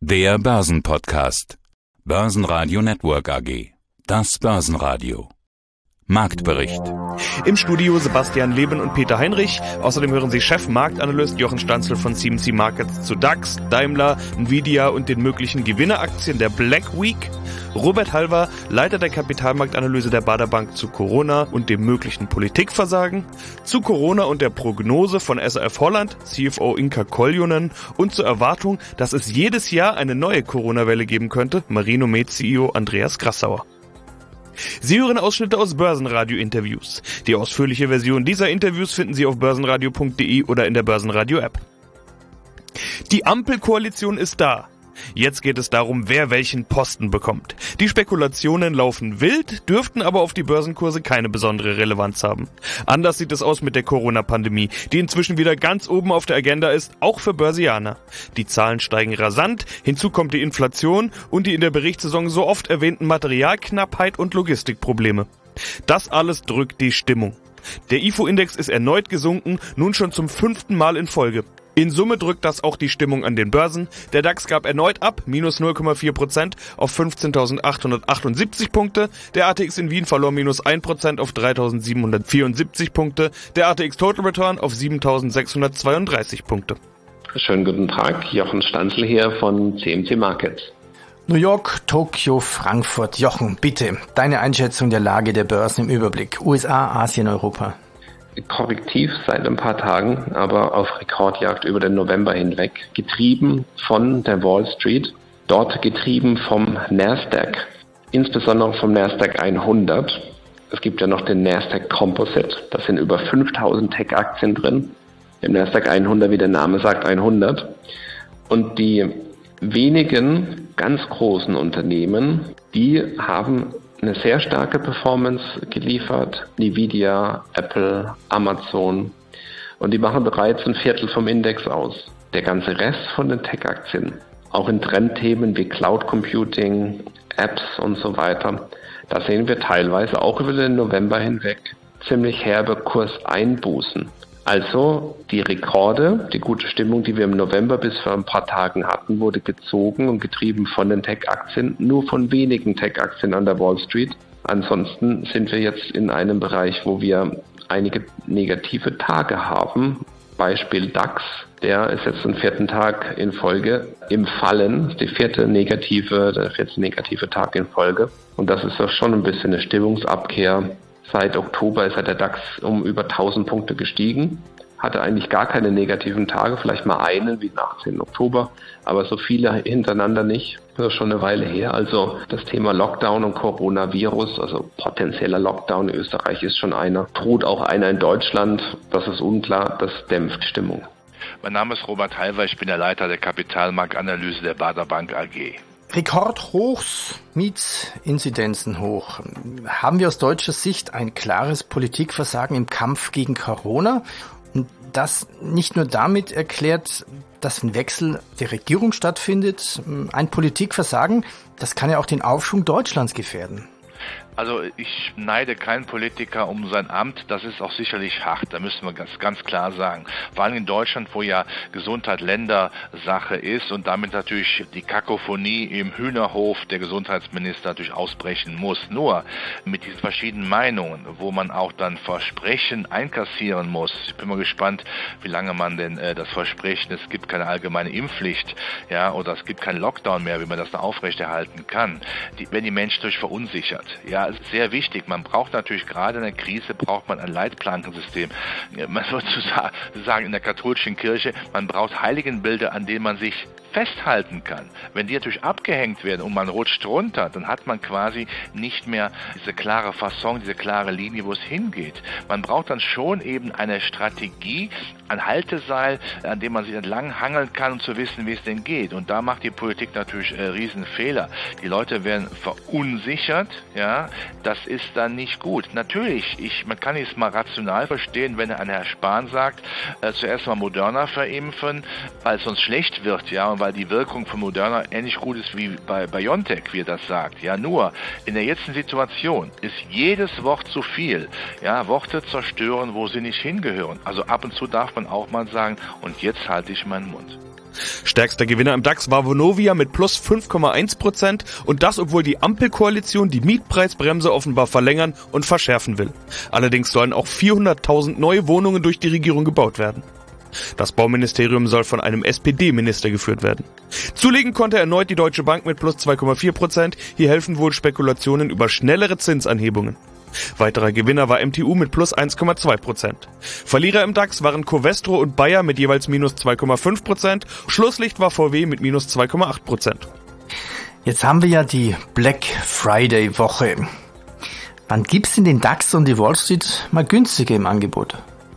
Der Börsenpodcast. Börsenradio Network AG. Das Börsenradio. Marktbericht. Im Studio Sebastian Leben und Peter Heinrich. Außerdem hören Sie Chefmarktanalyst Jochen Stanzel von CMC Markets zu DAX, Daimler, Nvidia und den möglichen Gewinneraktien der Black Week. Robert Halver, Leiter der Kapitalmarktanalyse der Baader Bank zu Corona und dem möglichen Politikversagen. Zu Corona und der Prognose von SAF Holland, CFO Inka Koljonen. Und zur Erwartung, dass es jedes Jahr eine neue Corona-Welle geben könnte, Marinomed-CEO Andreas Grassauer. Sie hören Ausschnitte aus Börsenradio-Interviews. Die ausführliche Version dieser Interviews finden Sie auf börsenradio.de oder in der Börsenradio-App. Die Ampelkoalition ist da. Jetzt geht es darum, wer welchen Posten bekommt. Die Spekulationen laufen wild, dürften aber auf die Börsenkurse keine besondere Relevanz haben. Anders sieht es aus mit der Corona-Pandemie, die inzwischen wieder ganz oben auf der Agenda ist, auch für Börsianer. Die Zahlen steigen rasant, hinzu kommt die Inflation und die in der Berichtssaison so oft erwähnten Materialknappheit und Logistikprobleme. Das alles drückt die Stimmung. Der IFO-Index ist erneut gesunken, nun schon zum 5. Mal in Folge. In Summe drückt das auch die Stimmung an den Börsen. Der DAX gab erneut ab, minus 0,4% auf 15.878 Punkte. Der ATX in Wien verlor minus 1% auf 3.774 Punkte. Der ATX Total Return auf 7.632 Punkte. Schönen guten Tag, Jochen Stanzel hier von CMC Markets. New York, Tokio, Frankfurt. Jochen, bitte, deine Einschätzung der Lage der Börsen im Überblick. USA, Asien, Europa. Korrektiv seit ein paar Tagen, aber auf Rekordjagd über den November hinweg, getrieben von der Wall Street, dort getrieben vom Nasdaq, insbesondere vom Nasdaq 100. Es gibt ja noch den Nasdaq Composite, da sind über 5000 Tech-Aktien drin. Im Nasdaq 100, wie der Name sagt, 100. Und die wenigen ganz großen Unternehmen, die haben eine sehr starke Performance geliefert. Nvidia, Apple, Amazon. Und die machen bereits ein Viertel vom Index aus. Der ganze Rest von den Tech-Aktien, auch in Trendthemen wie Cloud Computing, Apps und so weiter, da sehen wir teilweise auch über den November hinweg ziemlich herbe Kurseinbußen. Also die Rekorde, die gute Stimmung, die wir im November bis vor ein paar Tagen hatten, wurde gezogen und getrieben von den Tech-Aktien, nur von wenigen Tech-Aktien an der Wall Street. Ansonsten sind wir jetzt in einem Bereich, wo wir einige negative Tage haben. Beispiel DAX, der ist jetzt den 4. Tag in Folge im Fallen, der 14. negative Tag in Folge. Und das ist doch schon ein bisschen eine Stimmungsabkehr. Seit Oktober ist der DAX um über 1000 Punkte gestiegen, hatte eigentlich gar keine negativen Tage, vielleicht mal einen wie den 18. Oktober, aber so viele hintereinander nicht. Das ist schon eine Weile her. Also das Thema Lockdown und Coronavirus, also potenzieller Lockdown in Österreich ist schon einer, droht auch einer in Deutschland, das ist unklar, das dämpft Stimmung. Mein Name ist Robert Halver, ich bin der Leiter der Kapitalmarktanalyse der Baader Bank AG. Rekordhochs, Mietsinzidenzen hoch. Haben wir aus deutscher Sicht ein klares Politikversagen im Kampf gegen Corona? Und das nicht nur damit erklärt, dass ein Wechsel der Regierung stattfindet. Ein Politikversagen, das kann ja auch den Aufschwung Deutschlands gefährden. Also ich neide keinen Politiker um sein Amt, das ist auch sicherlich hart, da müssen wir ganz klar sagen. Vor allem in Deutschland, wo ja Gesundheit Ländersache ist und damit natürlich die Kakophonie im Hühnerhof der Gesundheitsminister natürlich ausbrechen muss. Nur mit diesen verschiedenen Meinungen, wo man auch dann Versprechen einkassieren muss. Ich bin mal gespannt, wie lange man denn das Versprechen, es gibt keine allgemeine Impfpflicht, ja, oder es gibt keinen Lockdown mehr, wie man das da aufrechterhalten kann. Wenn die Menschen durch verunsichert, ja, ist sehr wichtig. Man braucht natürlich gerade in der Krise braucht man ein Leitplankensystem. Man würde sagen in der katholischen Kirche, man braucht Heiligenbilder, an denen man sich festhalten kann. Wenn die natürlich abgehängt werden und man rutscht runter, dann hat man quasi nicht mehr diese klare Fasson, diese klare Linie, wo es hingeht. Man braucht dann schon eben eine Strategie, ein Halteseil, an dem man sich entlang hangeln kann, um zu wissen, wie es denn geht. Und da macht die Politik natürlich Riesenfehler. Die Leute werden verunsichert, ja, das ist dann nicht gut. Natürlich, man kann es mal rational verstehen, wenn ein Herr Spahn sagt, zuerst mal Moderna verimpfen, weil es sonst schlecht wird, ja, und weil die Wirkung von Moderna ähnlich gut ist wie bei BioNTech, wie er das sagt. Ja, nur in der jetzigen Situation ist jedes Wort zu viel. Ja, Worte zerstören, wo sie nicht hingehören. Also ab und zu darf man auch mal sagen, und jetzt halte ich meinen Mund. Stärkster Gewinner im DAX war Vonovia mit plus 5,1% und das, obwohl die Ampelkoalition die Mietpreisbremse offenbar verlängern und verschärfen will. Allerdings sollen auch 400.000 neue Wohnungen durch die Regierung gebaut werden. Das Bauministerium soll von einem SPD-Minister geführt werden. Zulegen konnte erneut die Deutsche Bank mit plus 2,4%. Hier helfen wohl Spekulationen über schnellere Zinsanhebungen. Weiterer Gewinner war MTU mit plus 1,2%. Verlierer im DAX waren Covestro und Bayer mit jeweils minus 2,5%. Schlusslicht war VW mit minus 2,8%. Jetzt haben wir ja die Black Friday Woche. Wann gibt's in den DAX und die Wall Street mal günstige im Angebot?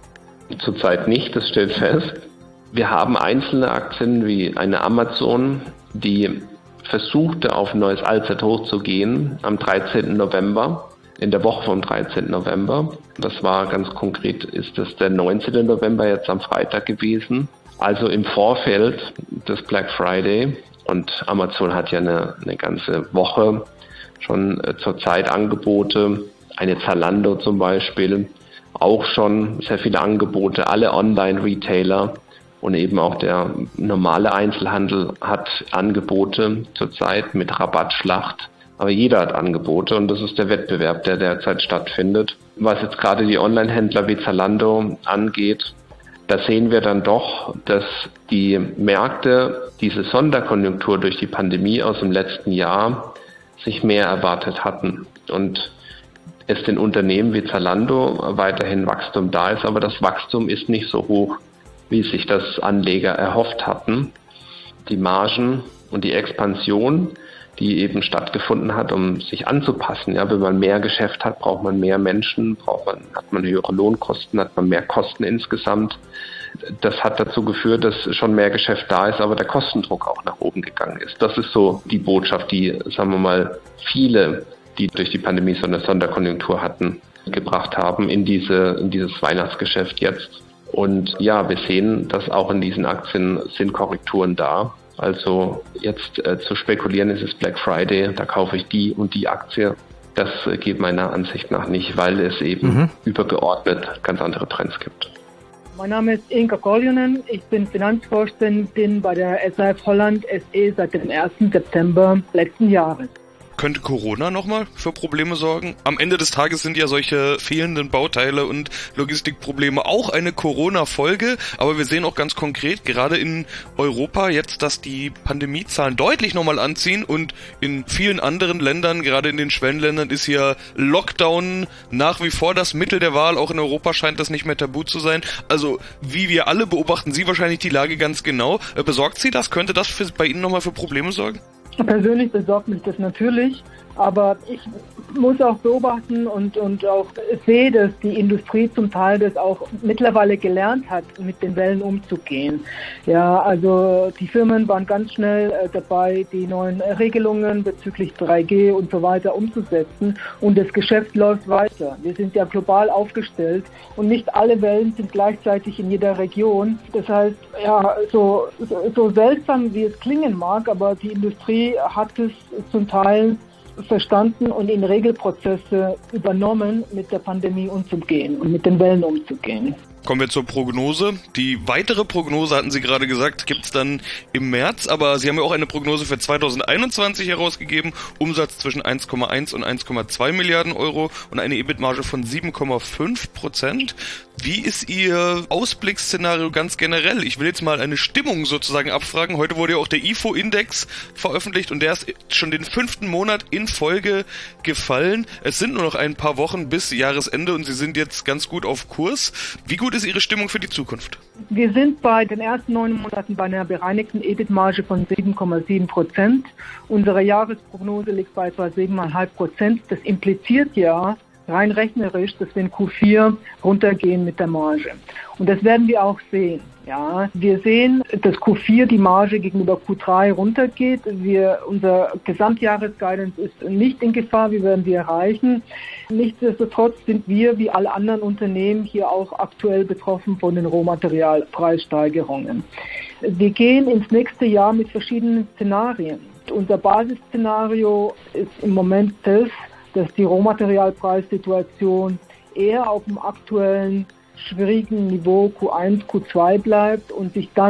Zurzeit nicht, das steht fest. Wir haben einzelne Aktien wie eine Amazon, die versuchte auf ein neues Allzeithoch zu gehen am 13. November, in der Woche vom 13. November. Das war ganz konkret, ist das der 19. November jetzt am Freitag gewesen. Also im Vorfeld des Black Friday. Und Amazon hat ja eine ganze Woche schon zurzeit Angebote. Eine Zalando zum Beispiel. Auch schon sehr viele Angebote, alle Online-Retailer und eben auch der normale Einzelhandel hat Angebote zurzeit mit Rabattschlacht. Aber jeder hat Angebote und das ist der Wettbewerb, der derzeit stattfindet. Was jetzt gerade die Online-Händler wie Zalando angeht, da sehen wir dann doch, dass die Märkte diese Sonderkonjunktur durch die Pandemie aus dem letzten Jahr sich mehr erwartet hatten. Und es den Unternehmen wie Zalando weiterhin Wachstum da ist, aber das Wachstum ist nicht so hoch, wie sich das Anleger erhofft hatten. Die Margen und die Expansion, die eben stattgefunden hat, um sich anzupassen. Ja, wenn man mehr Geschäft hat, braucht man mehr Menschen, hat man höhere Lohnkosten, hat man mehr Kosten insgesamt. Das hat dazu geführt, dass schon mehr Geschäft da ist, aber der Kostendruck auch nach oben gegangen ist. Das ist so die Botschaft, die, sagen wir mal, viele, die durch die Pandemie so eine Sonderkonjunktur hatten, gebracht haben in dieses Weihnachtsgeschäft jetzt. Und ja, wir sehen, dass auch in diesen Aktien sind Korrekturen da. Also jetzt zu spekulieren, es ist Black Friday, da kaufe ich die und die Aktie. Das geht meiner Ansicht nach nicht, weil es eben übergeordnet ganz andere Trends gibt. Mein Name ist Inka Koljonen, ich bin Finanzvorständin bei der SAF Holland SE seit dem 1. September letzten Jahres. Könnte Corona nochmal für Probleme sorgen? Am Ende des Tages sind ja solche fehlenden Bauteile und Logistikprobleme auch eine Corona-Folge, aber wir sehen auch ganz konkret, gerade in Europa jetzt, dass die Pandemiezahlen deutlich nochmal anziehen und in vielen anderen Ländern, gerade in den Schwellenländern, ist ja Lockdown nach wie vor das Mittel der Wahl. Auch in Europa scheint das nicht mehr tabu zu sein. Also, wie wir alle beobachten Sie wahrscheinlich die Lage ganz genau. Besorgt Sie das? Könnte das bei Ihnen nochmal für Probleme sorgen? Persönlich besorgt mich das natürlich, aber ich muss auch beobachten und auch sehe, dass die Industrie zum Teil das auch mittlerweile gelernt hat, mit den Wellen umzugehen. Ja, also die Firmen waren ganz schnell dabei, die neuen Regelungen bezüglich 3G und so weiter umzusetzen und das Geschäft läuft weiter. Wir sind ja global aufgestellt und nicht alle Wellen sind gleichzeitig in jeder Region. Das heißt, ja, so seltsam wie es klingen mag, aber die Industrie hat es zum Teil verstanden und in Regelprozesse übernommen, mit der Pandemie umzugehen und mit den Wellen umzugehen. Kommen wir zur Prognose. Die weitere Prognose, hatten Sie gerade gesagt, gibt's dann im März, aber Sie haben ja auch eine Prognose für 2021 herausgegeben, Umsatz zwischen 1,1 und 1,2 Milliarden Euro und eine EBIT-Marge von 7,5%. Wie ist Ihr Ausblicksszenario ganz generell? Ich will jetzt mal eine Stimmung sozusagen abfragen. Heute wurde ja auch der IFO-Index veröffentlicht und der ist schon den 5. Monat in Folge gefallen. Es sind nur noch ein paar Wochen bis Jahresende und Sie sind jetzt ganz gut auf Kurs. Wie gut ist Ihre Stimmung für die Zukunft? Wir sind bei den ersten 9 Monaten bei einer bereinigten EBIT-Marge von 7,7%. Unsere Jahresprognose liegt bei etwa 7,5%. Das impliziert ja rein rechnerisch, dass wir in Q4 runtergehen mit der Marge. Und das werden wir auch sehen. Ja, wir sehen, dass Q4 die Marge gegenüber Q3 runtergeht. Unser Gesamtjahresguidance ist nicht in Gefahr. Wir werden die erreichen. Nichtsdestotrotz sind wir, wie alle anderen Unternehmen, hier auch aktuell betroffen von den Rohmaterialpreissteigerungen. Wir gehen ins nächste Jahr mit verschiedenen Szenarien. Unser Basisszenario ist im Moment das, dass die Rohmaterialpreissituation eher auf dem aktuellen schwierigen Niveau Q1, Q2 bleibt und sich dann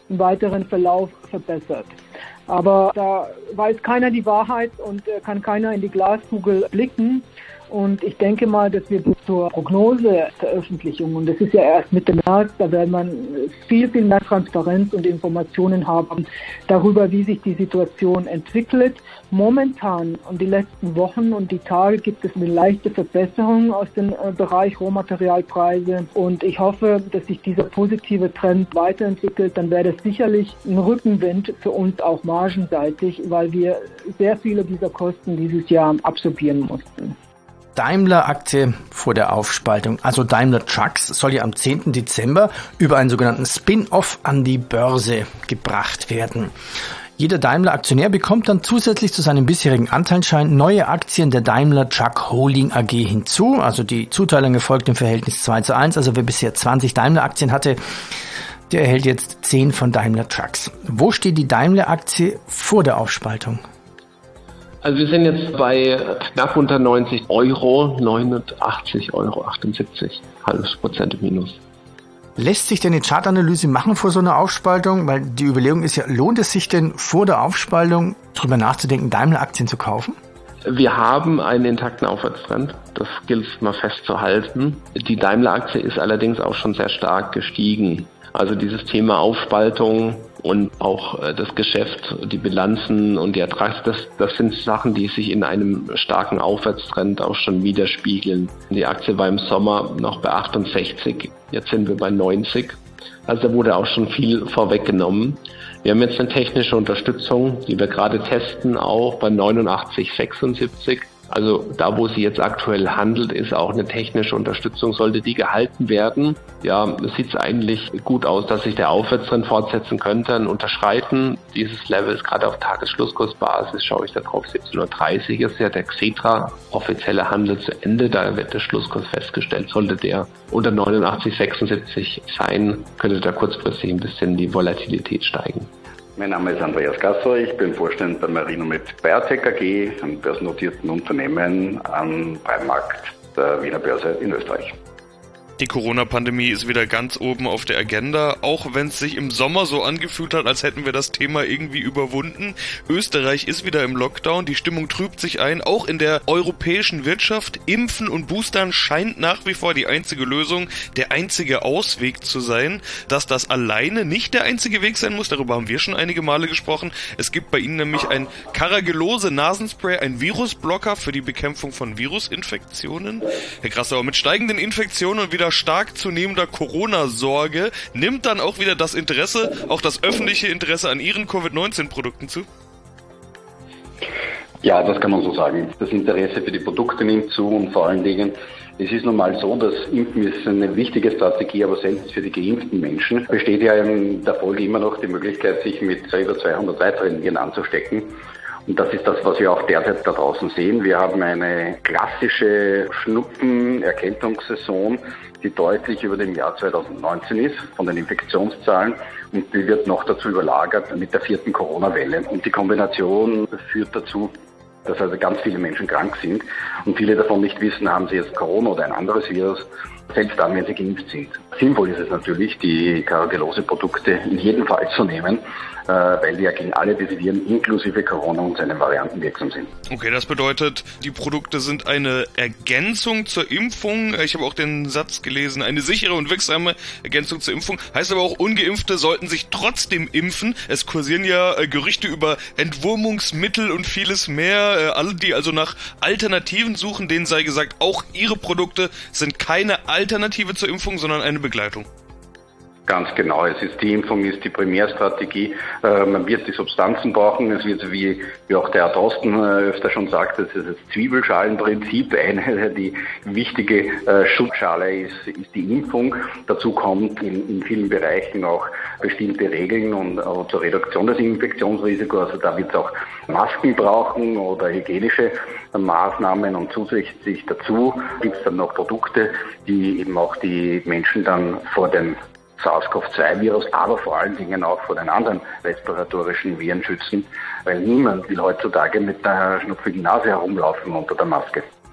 im weiteren Verlauf verbessert. Aber da weiß keiner die Wahrheit und kann keiner in die Glaskugel blicken. Und ich denke mal, dass wir bis zur Prognoseveröffentlichung, und das ist ja erst Mitte März, da wird man viel, viel mehr Transparenz und Informationen haben darüber, wie sich die Situation entwickelt. Momentan und die letzten Wochen und die Tage gibt es eine leichte Verbesserung aus dem Bereich Rohmaterialpreise. Und ich hoffe, dass sich dieser positive Trend weiterentwickelt. Dann wäre das sicherlich ein Rückenwind für uns auch margenseitig, weil wir sehr viele dieser Kosten dieses Jahr absorbieren mussten. Daimler-Aktie vor der Aufspaltung, also Daimler Trucks, soll ja am 10. Dezember über einen sogenannten Spin-off an die Börse gebracht werden. Jeder Daimler-Aktionär bekommt dann zusätzlich zu seinem bisherigen Anteilsschein neue Aktien der Daimler Truck Holding AG hinzu. Also die Zuteilung erfolgt im Verhältnis 2:1. Also wer bisher 20 Daimler-Aktien hatte, der erhält jetzt 10 von Daimler Trucks. Wo steht die Daimler-Aktie vor der Aufspaltung? Also wir sind jetzt bei knapp unter 90 Euro, 89,78 Euro, halbes Prozent im Minus. Lässt sich denn eine Chartanalyse machen vor so einer Aufspaltung? Weil die Überlegung ist ja, lohnt es sich denn vor der Aufspaltung drüber nachzudenken, Daimler-Aktien zu kaufen? Wir haben einen intakten Aufwärtstrend, das gilt mal festzuhalten. Die Daimler-Aktie ist allerdings auch schon sehr stark gestiegen. Also dieses Thema Aufspaltung und auch das Geschäft, die Bilanzen und die Ertrags, das sind Sachen, die sich in einem starken Aufwärtstrend auch schon widerspiegeln. Die Aktie war im Sommer noch bei 68, jetzt sind wir bei 90. Also da wurde auch schon viel vorweggenommen. Wir haben jetzt eine technische Unterstützung, die wir gerade testen, auch bei 89,76. Also da, wo sie jetzt aktuell handelt, ist auch eine technische Unterstützung. Sollte die gehalten werden, ja, sieht es eigentlich gut aus, dass sich der Aufwärtstrend fortsetzen könnte. Ein Unterschreiten dieses Levels, gerade auf Tagesschlusskursbasis, schaue ich da drauf, 17:30 Uhr ist ja der Xetra offizielle Handel zu Ende. Da wird der Schlusskurs festgestellt. Sollte der unter 89,76 sein, könnte da kurzfristig ein bisschen die Volatilität steigen. Mein Name ist Andreas Gasser, ich bin Vorstand bei Marinomed Biotech AG, einem börsennotierten Unternehmen am Primarkt der Wiener Börse in Österreich. Die Corona-Pandemie ist wieder ganz oben auf der Agenda, auch wenn es sich im Sommer so angefühlt hat, als hätten wir das Thema irgendwie überwunden. Österreich ist wieder im Lockdown, die Stimmung trübt sich ein, auch in der europäischen Wirtschaft. Impfen und Boostern scheint nach wie vor die einzige Lösung, der einzige Ausweg zu sein. Dass das alleine nicht der einzige Weg sein muss, darüber haben wir schon einige Male gesprochen. Es gibt bei Ihnen nämlich ein Carragelose-Nasenspray, ein Virusblocker für die Bekämpfung von Virusinfektionen. Herr Grassauer, mit steigenden Infektionen und wieder stark zunehmender Corona-Sorge nimmt dann auch wieder das Interesse, auch das öffentliche Interesse an Ihren Covid-19-Produkten zu? Ja, das kann man so sagen. Das Interesse für die Produkte nimmt zu und vor allen Dingen, es ist nun mal so, dass Impfen ist eine wichtige Strategie, aber selbst für die geimpften Menschen besteht ja in der Folge immer noch die Möglichkeit, sich mit über 200 weiteren Viren anzustecken. Und das ist das, was wir auch derzeit da draußen sehen. Wir haben eine klassische Schnupfen-Erkältungssaison, die deutlich über dem Jahr 2019 ist, von den Infektionszahlen. Und die wird noch dazu überlagert mit der 4. Corona-Welle. Und die Kombination führt dazu, dass also ganz viele Menschen krank sind und viele davon nicht wissen, haben sie jetzt Corona oder ein anderes Virus, selbst dann, wenn sie geimpft sind. Sinnvoll ist es natürlich, die Carragelose-Produkte in jedem Fall zu nehmen, weil die ja gegen alle diese Viren inklusive Corona und seinen Varianten wirksam sind. Okay, das bedeutet, die Produkte sind eine Ergänzung zur Impfung. Ich habe auch den Satz gelesen, eine sichere und wirksame Ergänzung zur Impfung. Heißt aber auch, Ungeimpfte sollten sich trotzdem impfen. Es kursieren ja Gerüchte über Entwurmungsmittel und vieles mehr. Alle, die also nach Alternativen suchen, denen sei gesagt, auch ihre Produkte sind keine Alternative zur Impfung, sondern eine Begleitung. Ganz genau. Die Impfung ist die Primärstrategie. Man wird die Substanzen brauchen. Es wird, wie auch der Herr Drosten öfter schon sagt, das ist das Zwiebelschalenprinzip. Die wichtige Schutzschale ist die Impfung. Dazu kommt in vielen Bereichen auch bestimmte Regeln und zur Reduktion des Infektionsrisikos. Also da wird es auch Masken brauchen oder hygienische Maßnahmen und zusätzlich dazu gibt es dann noch Produkte, die eben auch die Menschen dann vor dem SARS-CoV-2-Virus, aber vor allen Dingen auch vor den anderen respiratorischen Viren schützen, weil niemand will heutzutage mit der schnupfigen Nase herumlaufen unter der Maske.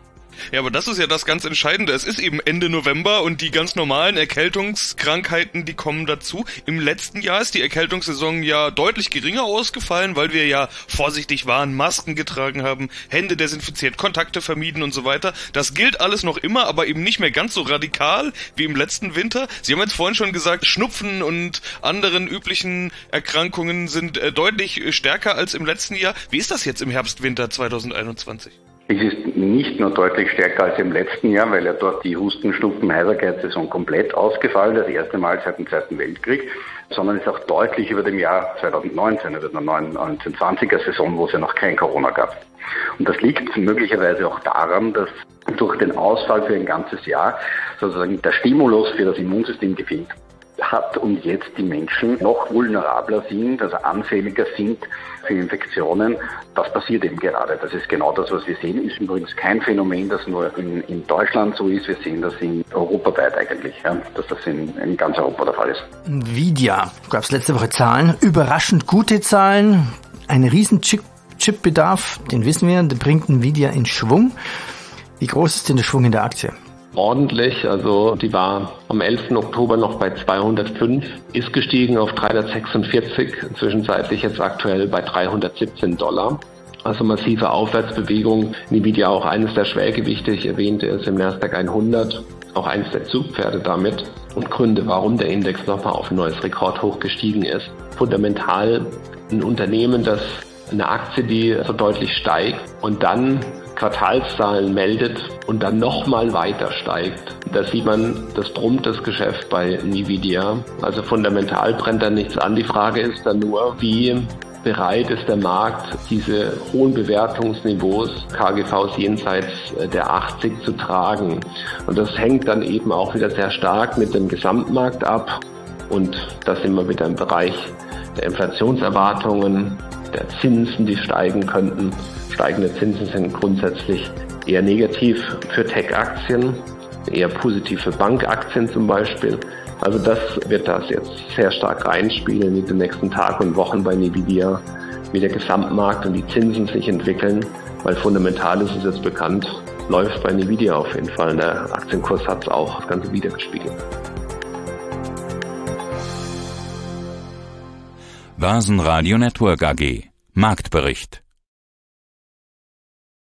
Ja, aber das ist ja das ganz Entscheidende. Es ist eben Ende November und die ganz normalen Erkältungskrankheiten, die kommen dazu. Im letzten Jahr ist die Erkältungssaison ja deutlich geringer ausgefallen, weil wir ja vorsichtig waren, Masken getragen haben, Hände desinfiziert, Kontakte vermieden und so weiter. Das gilt alles noch immer, aber eben nicht mehr ganz so radikal wie im letzten Winter. Sie haben jetzt vorhin schon gesagt, Schnupfen und anderen üblichen Erkrankungen sind deutlich stärker als im letzten Jahr. Wie ist das jetzt im Herbst-Winter 2021? Es ist nicht nur deutlich stärker als im letzten Jahr, weil ja dort die Husten-Schnupfen-Heiserkeit-Saison komplett ausgefallen, das erste Mal seit dem Zweiten Weltkrieg, sondern es ist auch deutlich über dem Jahr 2019, über der 1920er-Saison, wo es ja noch kein Corona gab. Und das liegt möglicherweise auch daran, dass durch den Ausfall für ein ganzes Jahr sozusagen der Stimulus für das Immunsystem gefehlt hat und jetzt die Menschen noch vulnerabler sind, also anfälliger sind für Infektionen. Das passiert eben gerade. Das ist genau das, was wir sehen. Ist übrigens kein Phänomen, das nur in Deutschland so ist. Wir sehen das in europaweit eigentlich, ja, dass das in ganz Europa der Fall ist. Nvidia, gab es letzte Woche Zahlen, überraschend gute Zahlen, ein riesen Chipbedarf, den wissen wir, der bringt Nvidia in Schwung. Wie groß ist denn der Schwung in der Aktie? Ordentlich, also die war am 11. Oktober noch bei 205, ist gestiegen auf 346, zwischenzeitlich jetzt aktuell bei $317. Also massive Aufwärtsbewegung. Nvidia auch eines der Schwergewichte, ich erwähnte es im Nasdaq 100, auch eines der Zugpferde damit. Und Gründe, warum der Index nochmal auf ein neues Rekordhoch gestiegen ist. Fundamental ein Unternehmen, das eine Aktie, die so deutlich steigt und dann Quartalszahlen meldet und dann nochmal weiter steigt. Da sieht man, das brummt das Geschäft bei Nvidia. Also fundamental brennt da nichts an. Die Frage ist dann nur, wie bereit ist der Markt, diese hohen Bewertungsniveaus, KGVs jenseits der 80 zu tragen. Und das hängt dann eben auch wieder sehr stark mit dem Gesamtmarkt ab. Und da sind wir wieder im Bereich der Inflationserwartungen, der Zinsen, die steigen könnten. Steigende Zinsen sind grundsätzlich eher negativ für Tech-Aktien, eher positiv für Bankaktien zum Beispiel. Also das wird das jetzt sehr stark reinspielen in den nächsten Tagen und Wochen bei Nvidia, wie der Gesamtmarkt und die Zinsen sich entwickeln, weil fundamental ist es jetzt bekannt, läuft bei Nvidia auf jeden Fall. Der Aktienkurs hat es auch das Ganze wiedergespiegelt. Börsenradio Network AG. Marktbericht.